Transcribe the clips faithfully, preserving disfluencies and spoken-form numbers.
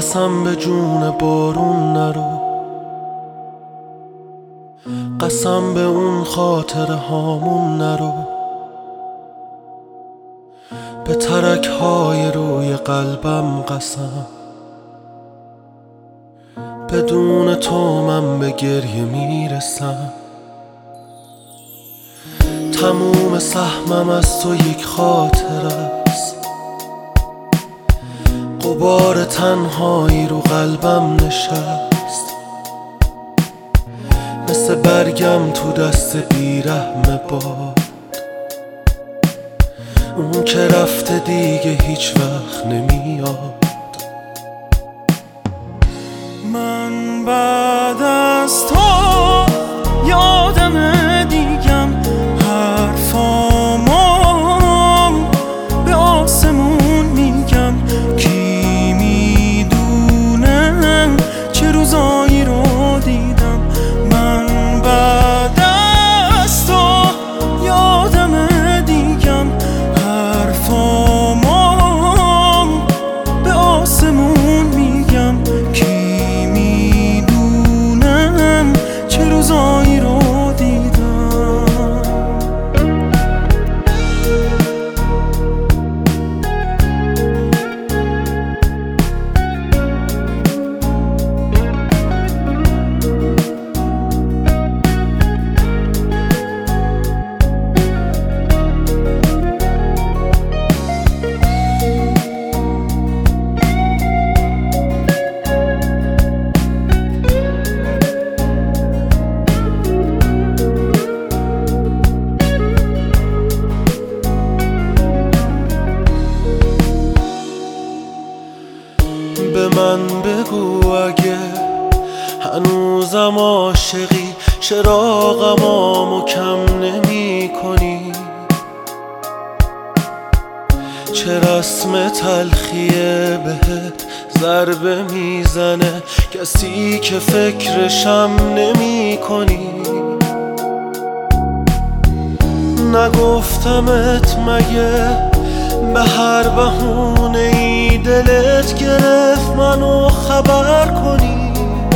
قسم به جون بارون نرو، قسم به اون خاطره هامون نرو، به ترک های روی قلبم قسم، بدون تو من به گریه میرسم. تموم سهمم از تو یک خاطره است، غبار تنهایی رو قلبم نشست، مثل برگم تو دست بیرحم باد، اون که رفته دیگه هیچ وقت نمیاد. من بعد از تو یادم دیگم حرفامو به آسمون میگم، کی میدونه چه روزایی رو دیدم. من بعد از تو یادم دیگم حرفامو به آسمون میگم، کی میدونه چه روزایی رو دیدم. به من بگو اگه هنوزم عاشقی، چراغمو کم نمی کنی، چه رسم تلخیه بهت ضربه میزنه، کسی که فکرشم نمی کنی. نگفتمت مگه به هر بهونه ای دلت گرفت منو خبر کنی؟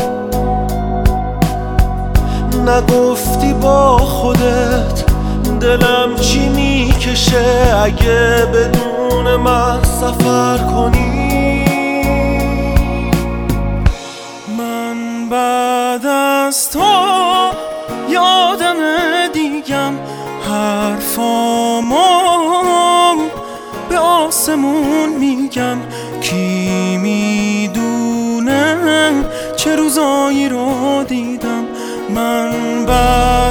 نگفتی با خودت دلم چی میکشه اگه بدون من سفر کنی؟ من بعد از تو یادم دیگم حرفامو به آسمون میگم، کی میدونه چه روزایی رو دیدم. من بعد